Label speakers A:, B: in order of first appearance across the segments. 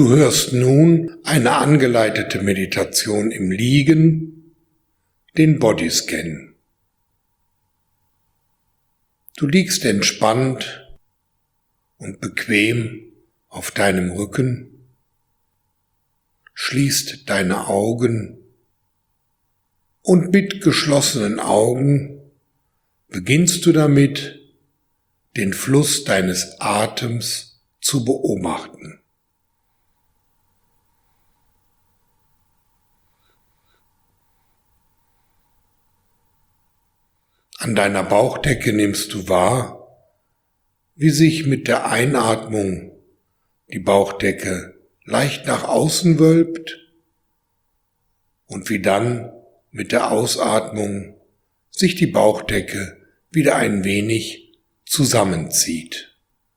A: Du hörst nun eine angeleitete Meditation im Liegen, den Bodyscan. Du liegst entspannt und bequem auf deinem Rücken, schließt deine Augen und mit geschlossenen Augen beginnst du damit, den Fluss deines Atems zu beobachten. An deiner Bauchdecke nimmst du wahr, wie sich mit der Einatmung die Bauchdecke leicht nach außen wölbt und wie dann mit der Ausatmung sich die Bauchdecke wieder ein wenig zusammenzieht.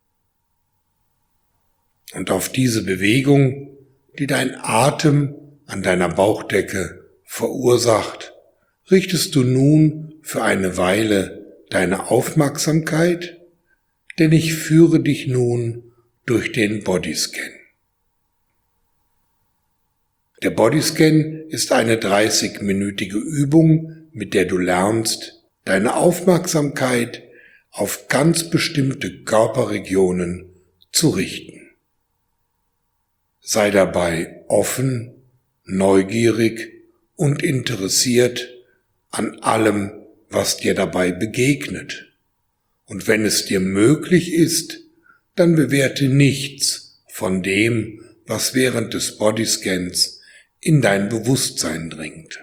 A: Und auf diese Bewegung, die dein Atem an deiner Bauchdecke verursacht, richtest du nun für eine Weile deine Aufmerksamkeit, denn ich führe dich nun durch den Bodyscan. Der Bodyscan ist eine 30-minütige Übung, mit der du lernst, deine Aufmerksamkeit auf ganz bestimmte Körperregionen zu richten. Sei dabei offen, neugierig und interessiert an allem, was dir dabei begegnet. Und wenn es dir möglich ist, dann bewerte nichts von dem, was während des Bodyscans in dein Bewusstsein dringt.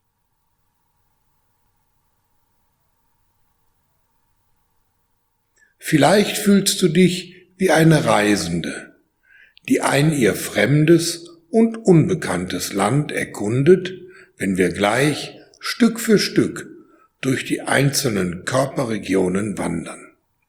A: Vielleicht fühlst du dich wie eine Reisende, die ein ihr fremdes und unbekanntes Land erkundet, wenn wir gleich Stück für Stück durch die einzelnen Körperregionen wandern.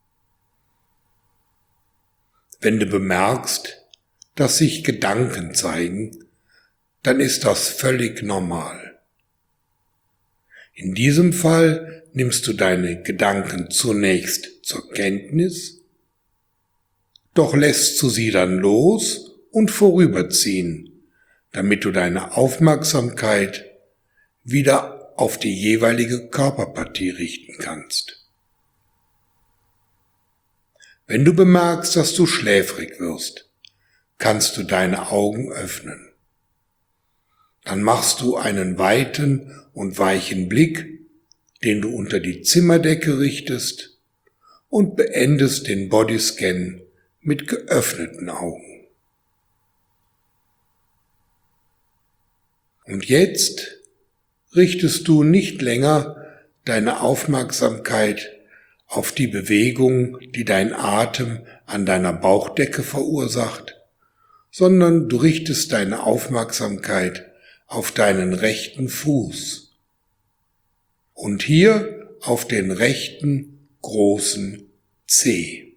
A: Wenn du bemerkst, dass sich Gedanken zeigen, dann ist das völlig normal. In diesem Fall nimmst du deine Gedanken zunächst zur Kenntnis, doch lässt du sie dann los und vorüberziehen, damit du deine Aufmerksamkeit wieder auf die jeweilige Körperpartie richten kannst. Wenn du bemerkst, dass du schläfrig wirst, kannst du deine Augen öffnen. Dann machst du einen weiten und weichen Blick, den du unter die Zimmerdecke richtest, und beendest den Bodyscan mit geöffneten Augen. Und jetzt richtest du nicht länger deine Aufmerksamkeit auf die Bewegung, die dein Atem an deiner Bauchdecke verursacht, sondern du richtest deine Aufmerksamkeit auf deinen rechten Fuß und hier auf den rechten großen Zeh,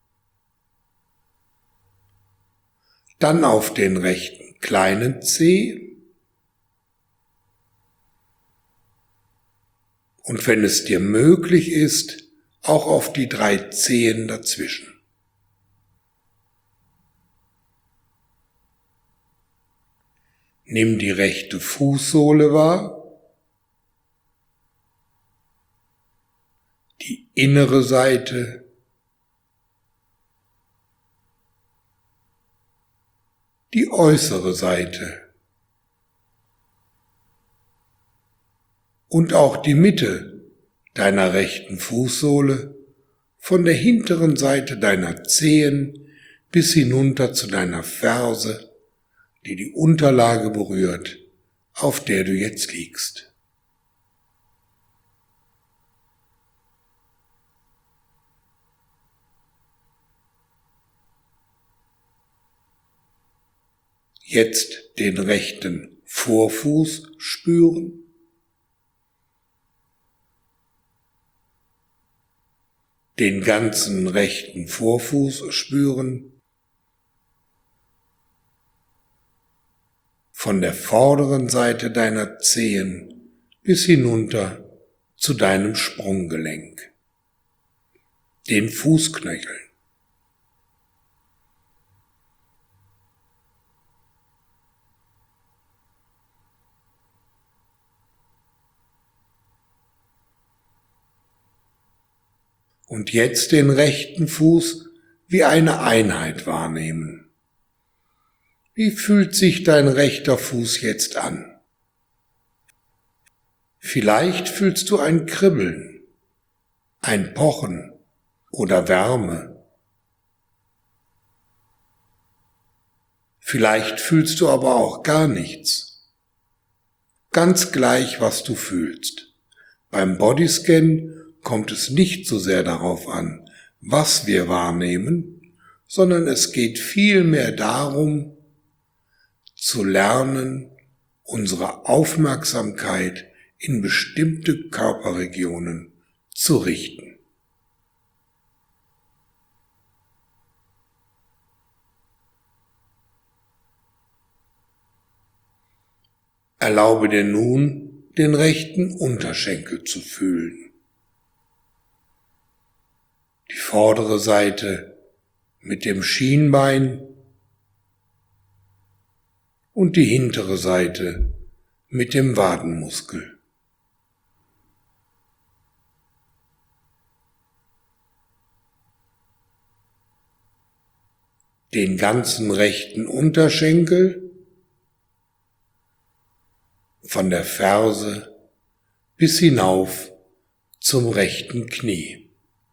A: dann auf den rechten kleinen Zeh und wenn es dir möglich ist, auch auf die 3 Zehen dazwischen. Nimm die rechte Fußsohle wahr, die innere Seite, die äußere Seite und auch die Mitte deiner rechten Fußsohle von der hinteren Seite deiner Zehen bis hinunter zu deiner Ferse, die die Unterlage berührt, auf der du jetzt liegst. Jetzt den rechten Vorfuß spüren. Den ganzen rechten Vorfuß spüren. Von der vorderen Seite deiner Zehen bis hinunter zu deinem Sprunggelenk, den Fußknöcheln. Und jetzt den rechten Fuß wie eine Einheit wahrnehmen. Wie fühlt sich dein rechter Fuß jetzt an? Vielleicht fühlst du ein Kribbeln, ein Pochen oder Wärme. Vielleicht fühlst du aber auch gar nichts. Ganz gleich, was du fühlst. Beim Bodyscan kommt es nicht so sehr darauf an, was wir wahrnehmen, sondern es geht vielmehr darum, zu lernen, unsere Aufmerksamkeit in bestimmte Körperregionen zu richten. Erlaube dir nun, den rechten Unterschenkel zu fühlen. Die vordere Seite mit dem Schienbein und die hintere Seite mit dem Wadenmuskel. Den ganzen rechten Unterschenkel von der Ferse bis hinauf zum rechten Knie.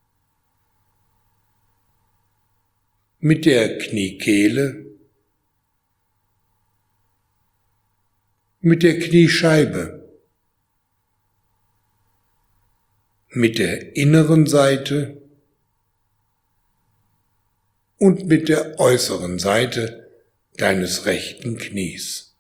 A: Mit der Kniekehle, mit der Kniescheibe, mit der inneren Seite und mit der äußeren Seite deines rechten Knies.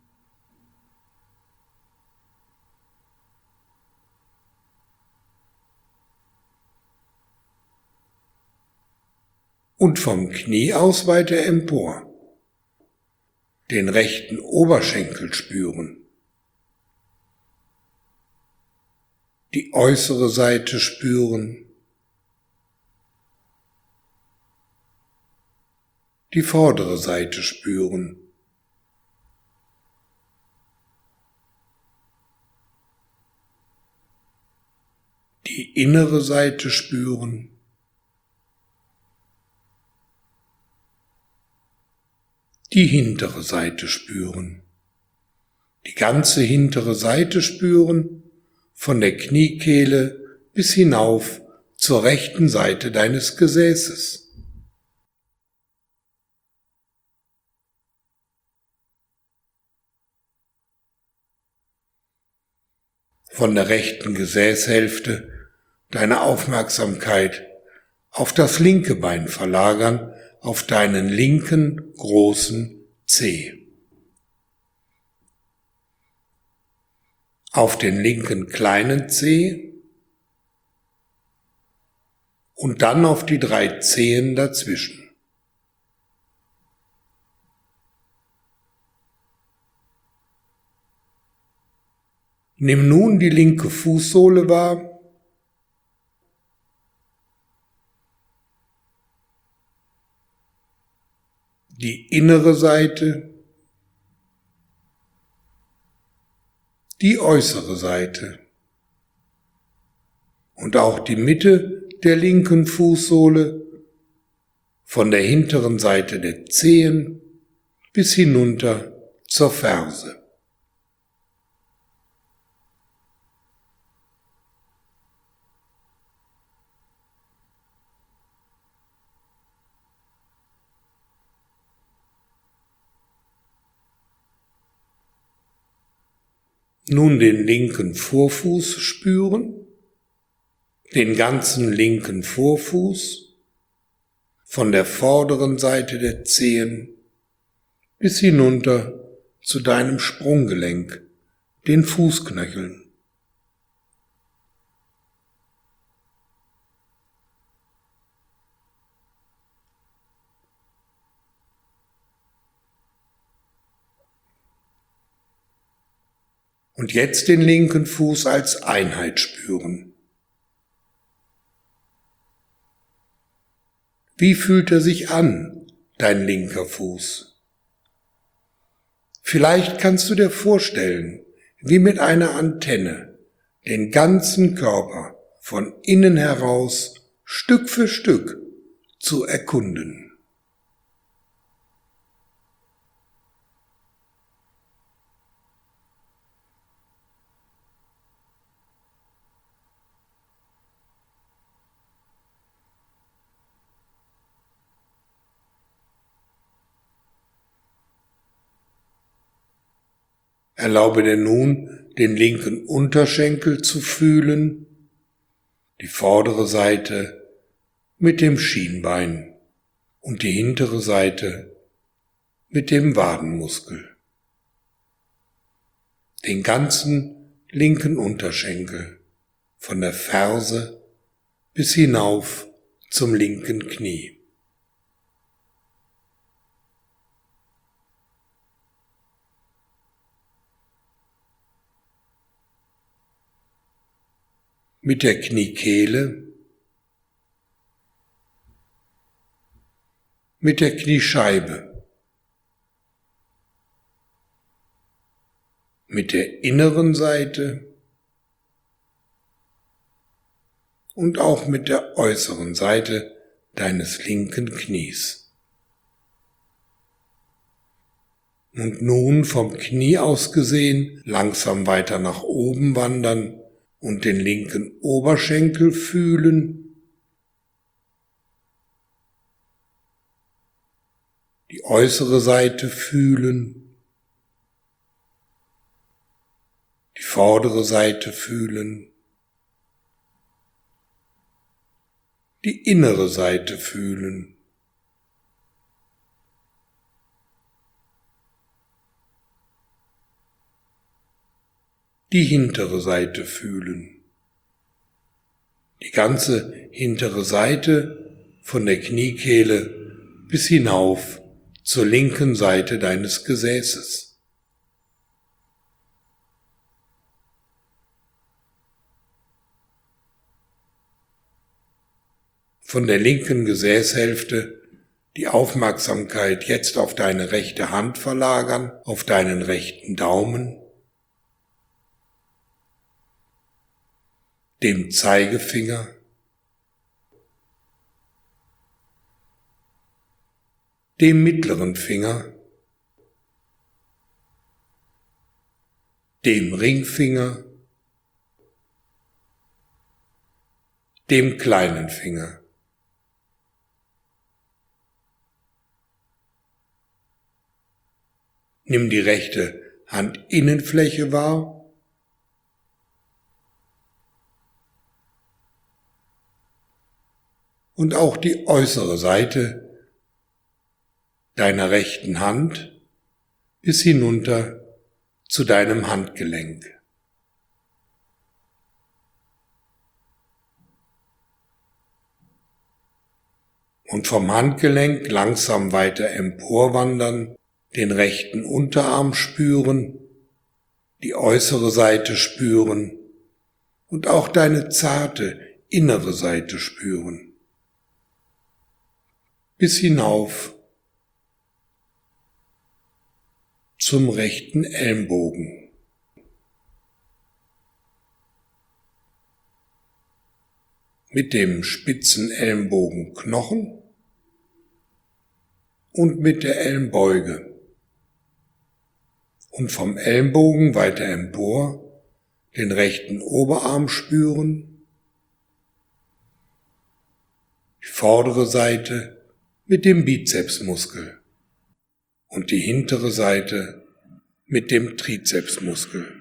A: Und vom Knie aus weiter empor. Den rechten Oberschenkel spüren. Die äußere Seite spüren. Die vordere Seite spüren. Die innere Seite spüren. Die hintere Seite spüren. Die ganze hintere Seite spüren, von der Kniekehle bis hinauf zur rechten Seite deines Gesäßes. Von der rechten Gesäßhälfte deine Aufmerksamkeit auf das linke Bein verlagern, auf deinen linken großen Zeh. Auf den linken kleinen Zeh und dann auf die 3 Zehen dazwischen. Nimm nun die linke Fußsohle wahr, die innere Seite, die äußere Seite und auch die Mitte der linken Fußsohle von der hinteren Seite der Zehen bis hinunter zur Ferse. Nun den linken Vorfuß spüren, den ganzen linken Vorfuß, von der vorderen Seite der Zehen bis hinunter zu deinem Sprunggelenk, den Fußknöcheln. Und jetzt den linken Fuß als Einheit spüren. Wie fühlt er sich an, dein linker Fuß? Vielleicht kannst du dir vorstellen, wie mit einer Antenne den ganzen Körper von innen heraus Stück für Stück zu erkunden. Erlaube dir nun, den linken Unterschenkel zu fühlen, die vordere Seite mit dem Schienbein und die hintere Seite mit dem Wadenmuskel. Den ganzen linken Unterschenkel von der Ferse bis hinauf zum linken Knie. Mit der Kniekehle, mit der Kniescheibe, mit der inneren Seite und auch mit der äußeren Seite deines linken Knies. Und nun vom Knie aus gesehen langsam weiter nach oben wandern und den linken Oberschenkel fühlen, die äußere Seite fühlen, die vordere Seite fühlen, die innere Seite fühlen, die hintere Seite fühlen. Die ganze hintere Seite von der Kniekehle bis hinauf zur linken Seite deines Gesäßes. Von der linken Gesäßhälfte die Aufmerksamkeit jetzt auf deine rechte Hand verlagern, auf deinen rechten Daumen, dem Zeigefinger, dem mittleren Finger, dem Ringfinger, dem kleinen Finger. Nimm die rechte Handinnenfläche wahr, und auch die äußere Seite deiner rechten Hand bis hinunter zu deinem Handgelenk. Und vom Handgelenk langsam weiter emporwandern, den rechten Unterarm spüren, die äußere Seite spüren und auch deine zarte innere Seite spüren. Bis hinauf zum rechten Ellenbogen. Mit dem spitzen Ellenbogenknochen und mit der Ellenbeuge. Und vom Ellenbogen weiter empor den rechten Oberarm spüren, die vordere Seite mit dem Bizepsmuskel und die hintere Seite mit dem Trizepsmuskel.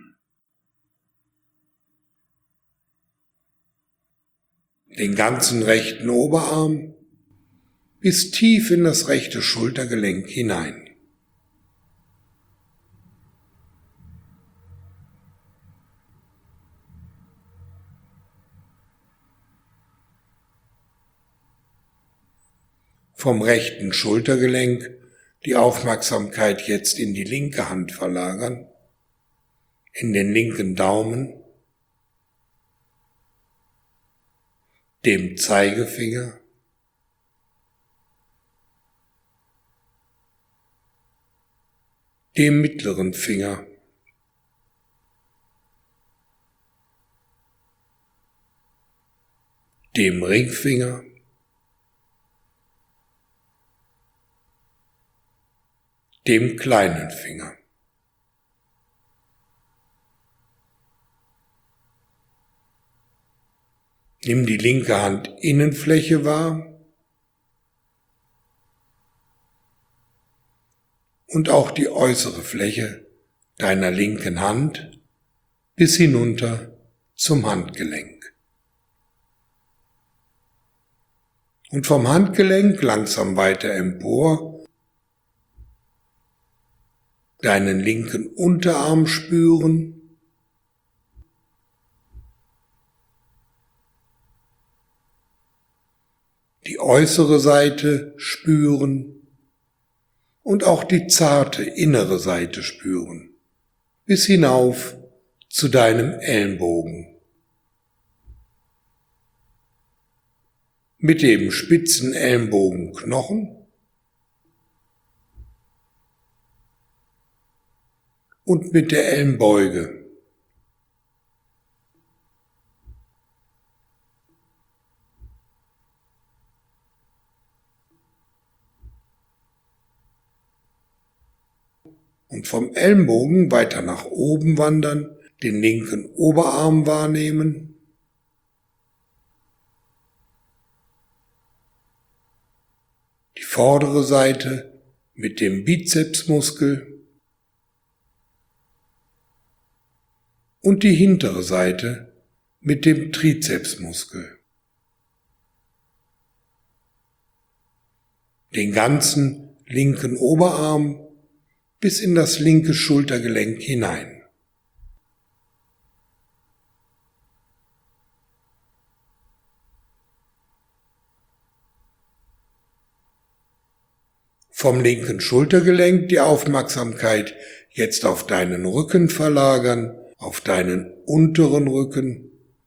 A: Den ganzen rechten Oberarm bis tief in das rechte Schultergelenk hinein. Vom rechten Schultergelenk die Aufmerksamkeit jetzt in die linke Hand verlagern, in den linken Daumen, dem Zeigefinger, dem mittleren Finger, dem Ringfinger, dem kleinen Finger. Nimm die linke Handinnenfläche wahr und auch die äußere Fläche deiner linken Hand bis hinunter zum Handgelenk. Und vom Handgelenk langsam weiter empor, deinen linken Unterarm spüren, die äußere Seite spüren und auch die zarte innere Seite spüren, bis hinauf zu deinem Ellenbogen. Mit dem spitzen Ellenbogenknochen und mit der Ellenbeuge. Und vom Ellenbogen weiter nach oben wandern, den linken Oberarm wahrnehmen, die vordere Seite mit dem Bizepsmuskel und die hintere Seite mit dem Trizepsmuskel. Den ganzen linken Oberarm bis in das linke Schultergelenk hinein. Vom linken Schultergelenk die Aufmerksamkeit jetzt auf deinen Rücken verlagern, auf deinen unteren Rücken.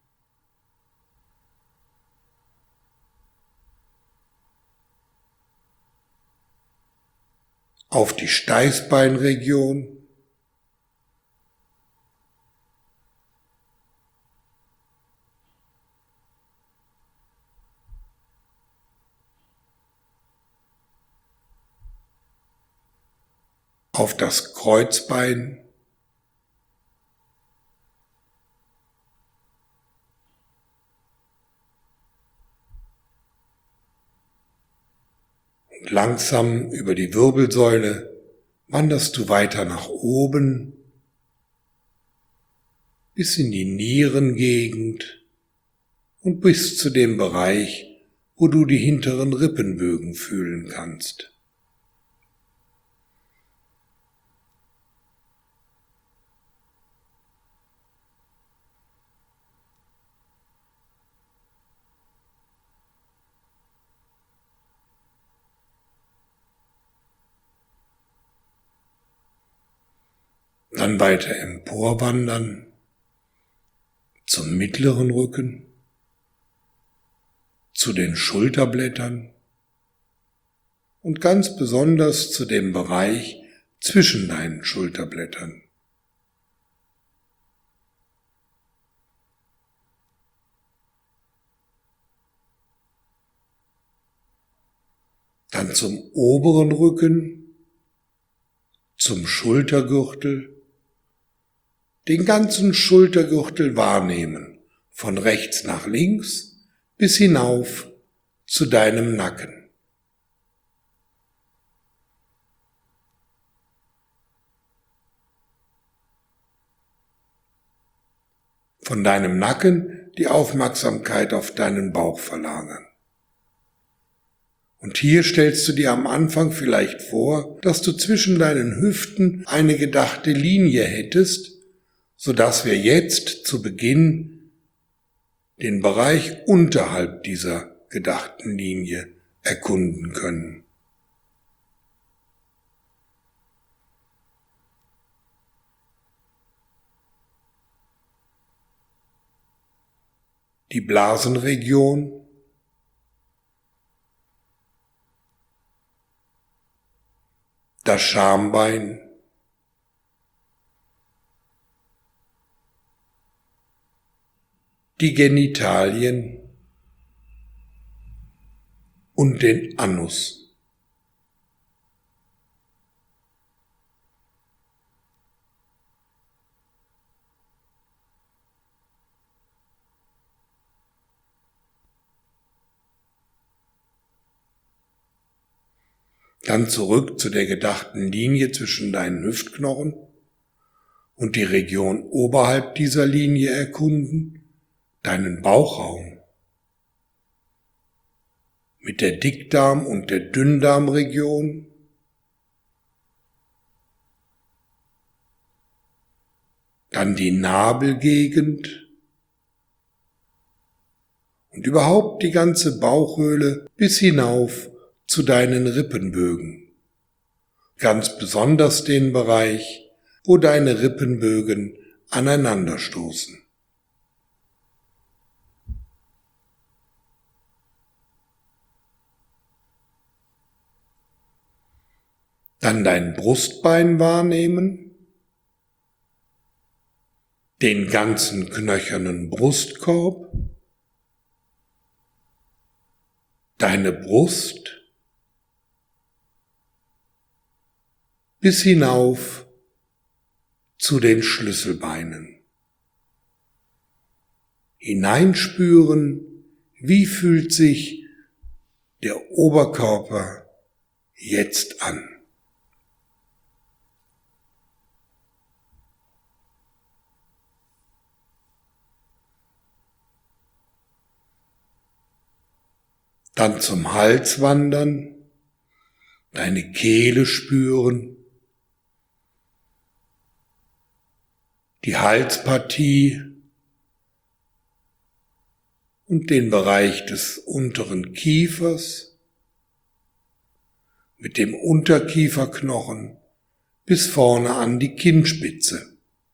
A: Auf die Steißbeinregion. Auf das Kreuzbein. Und langsam über die Wirbelsäule wanderst du weiter nach oben bis in die Nierengegend und bis zu dem Bereich, wo du die hinteren Rippenbögen fühlen kannst. Dann weiter emporwandern zum mittleren Rücken, zu den Schulterblättern und ganz besonders zu dem Bereich zwischen deinen Schulterblättern. Dann zum oberen Rücken, zum Schultergürtel, den ganzen Schultergürtel wahrnehmen, von rechts nach links bis hinauf zu deinem Nacken. Von deinem Nacken die Aufmerksamkeit auf deinen Bauch verlagern. Und hier stellst du dir am Anfang vielleicht vor, dass du zwischen deinen Hüften eine gedachte Linie hättest, sodass wir jetzt zu Beginn den Bereich unterhalb dieser gedachten Linie erkunden können. Die Blasenregion, das Schambein, die Genitalien, und den Anus. Dann zurück zu der gedachten Linie zwischen deinen Hüftknochen und die Region oberhalb dieser Linie erkunden, deinen Bauchraum mit der Dickdarm- und der Dünndarmregion, dann die Nabelgegend und überhaupt die ganze Bauchhöhle bis hinauf zu deinen Rippenbögen, ganz besonders den Bereich, wo deine Rippenbögen aneinanderstoßen. Dann dein Brustbein wahrnehmen, den ganzen knöchernen Brustkorb, deine Brust bis hinauf zu den Schlüsselbeinen. Hineinspüren, wie fühlt sich der Oberkörper jetzt an. Dann zum Hals wandern, deine Kehle spüren, die Halspartie und den Bereich des unteren Kiefers mit dem Unterkieferknochen bis vorne an die Kinnspitze.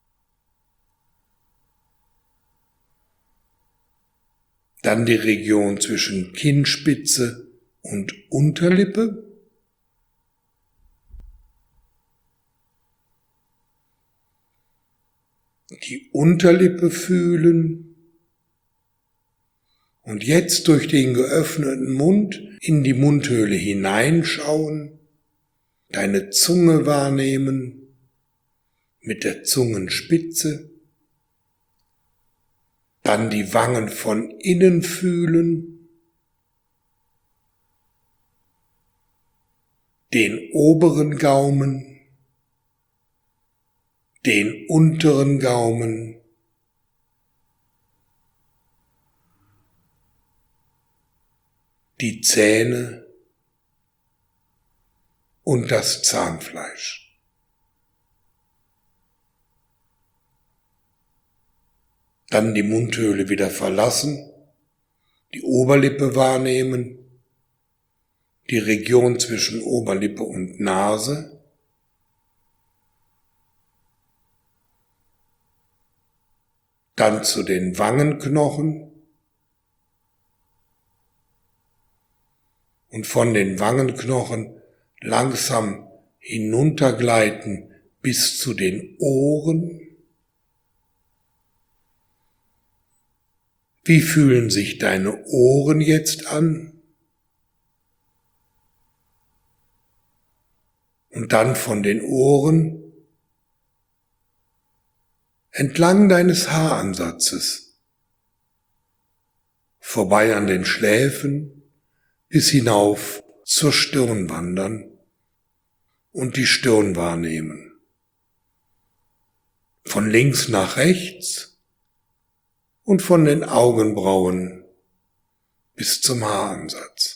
A: Dann die Region zwischen Kinnspitze und Unterlippe. Die Unterlippe fühlen und jetzt durch den geöffneten Mund in die Mundhöhle hineinschauen, deine Zunge wahrnehmen mit der Zungenspitze, dann die Wangen von innen fühlen, den oberen Gaumen, den unteren Gaumen, die Zähne und das Zahnfleisch. Dann die Mundhöhle wieder verlassen, die Oberlippe wahrnehmen, die Region zwischen Oberlippe und Nase, dann zu den Wangenknochen und von den Wangenknochen langsam hinuntergleiten bis zu den Ohren. Wie fühlen sich deine Ohren jetzt an? Und dann von den Ohren entlang deines Haaransatzes, vorbei an den Schläfen, bis hinauf zur Stirn wandern und die Stirn wahrnehmen. Von links nach rechts und von den Augenbrauen bis zum Haaransatz.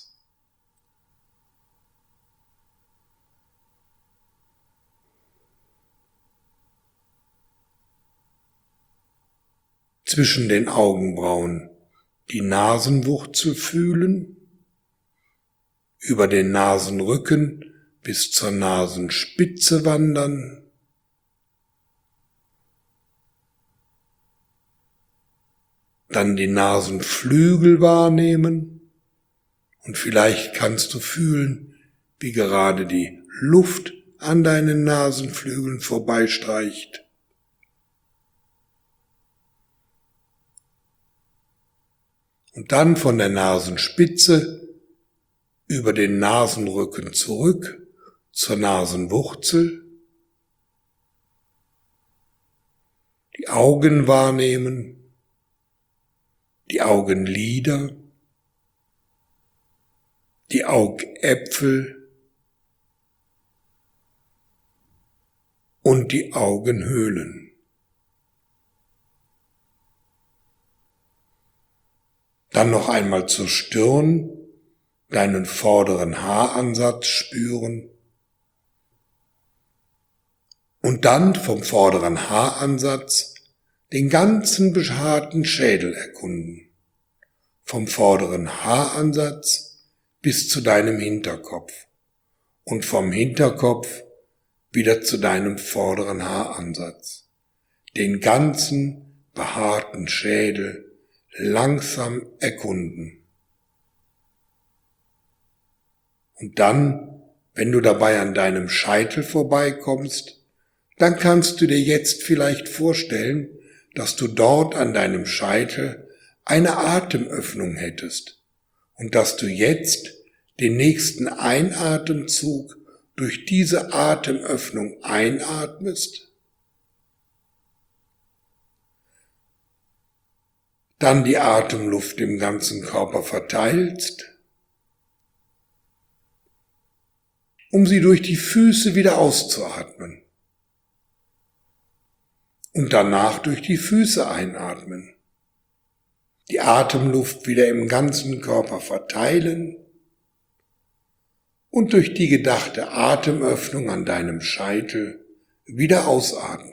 A: Zwischen den Augenbrauen die Nasenwurzel fühlen, über den Nasenrücken bis zur Nasenspitze wandern, dann die Nasenflügel wahrnehmen und vielleicht kannst du fühlen, wie gerade die Luft an deinen Nasenflügeln vorbeistreicht. Und dann von der Nasenspitze über den Nasenrücken zurück zur Nasenwurzel, die Augen wahrnehmen, die Augenlider, die Augäpfel und die Augenhöhlen. Dann noch einmal zur Stirn, deinen vorderen Haaransatz spüren und dann vom vorderen Haaransatz den ganzen behaarten Schädel erkunden, vom vorderen Haaransatz bis zu deinem Hinterkopf und vom Hinterkopf wieder zu deinem vorderen Haaransatz, den ganzen behaarten Schädel langsam erkunden. Und dann, wenn du dabei an deinem Scheitel vorbeikommst, dann kannst du dir jetzt vielleicht vorstellen, dass du dort an deinem Scheitel eine Atemöffnung hättest und dass du jetzt den nächsten Einatemzug durch diese Atemöffnung einatmest, dann die Atemluft im ganzen Körper verteilst, um sie durch die Füße wieder auszuatmen und danach durch die Füße einatmen, die Atemluft wieder im ganzen Körper verteilen und durch die gedachte Atemöffnung an deinem Scheitel wieder ausatmen.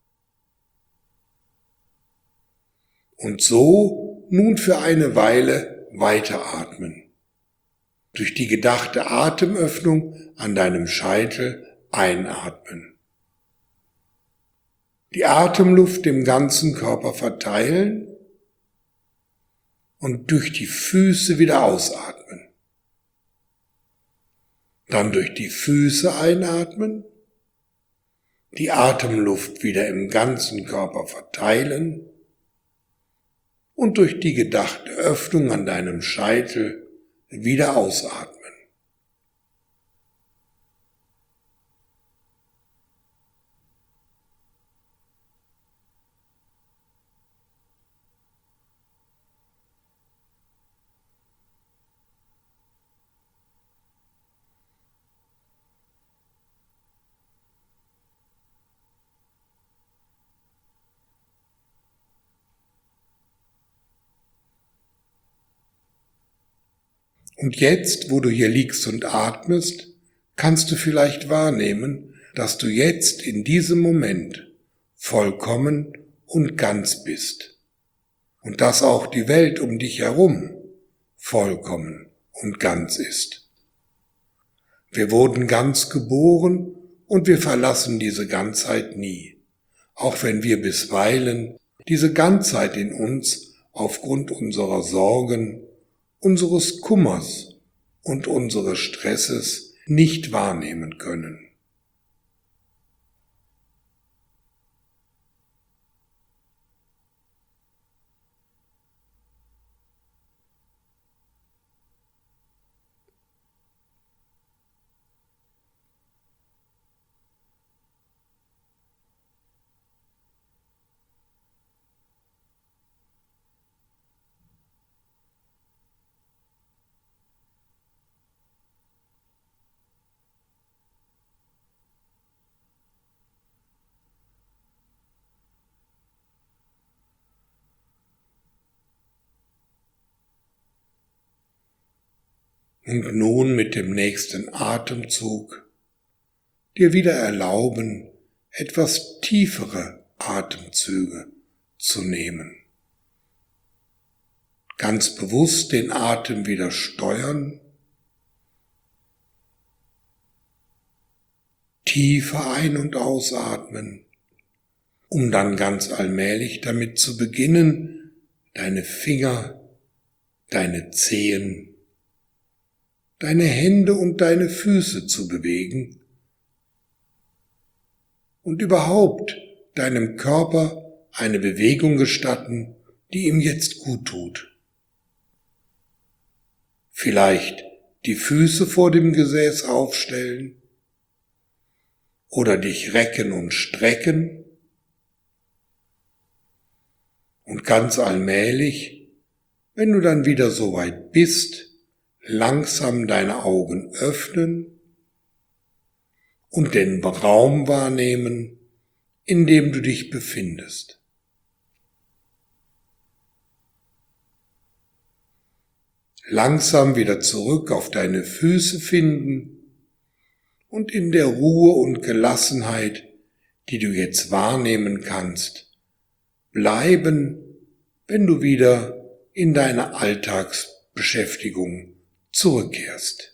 A: Und so nun für eine Weile weiteratmen. Durch die gedachte Atemöffnung an deinem Scheitel einatmen. Die Atemluft im ganzen Körper verteilen und durch die Füße wieder ausatmen. Dann durch die Füße einatmen, die Atemluft wieder im ganzen Körper verteilen und durch die gedachte Öffnung an deinem Scheitel wieder ausatmen. Und jetzt, wo du hier liegst und atmest, kannst du vielleicht wahrnehmen, dass du jetzt in diesem Moment vollkommen und ganz bist. Und dass auch die Welt um dich herum vollkommen und ganz ist. Wir wurden ganz geboren und wir verlassen diese Ganzheit nie, auch wenn wir bisweilen diese Ganzheit in uns aufgrund unserer Sorgen, unseres Kummers und unseres Stresses nicht wahrnehmen können. Und nun mit dem nächsten Atemzug dir wieder erlauben, etwas tiefere Atemzüge zu nehmen. Ganz bewusst den Atem wieder steuern, tiefer ein- und ausatmen, um dann ganz allmählich damit zu beginnen, deine Finger, deine Zehen, deine Hände und deine Füße zu bewegen und überhaupt deinem Körper eine Bewegung gestatten, die ihm jetzt gut tut. Vielleicht die Füße vor dem Gesäß aufstellen oder dich recken und strecken und ganz allmählich, wenn du dann wieder soweit bist, langsam deine Augen öffnen und den Raum wahrnehmen, in dem du dich befindest. Langsam wieder zurück auf deine Füße finden und in der Ruhe und Gelassenheit, die du jetzt wahrnehmen kannst, bleiben, wenn du wieder in deine Alltagsbeschäftigung zurückkehrst.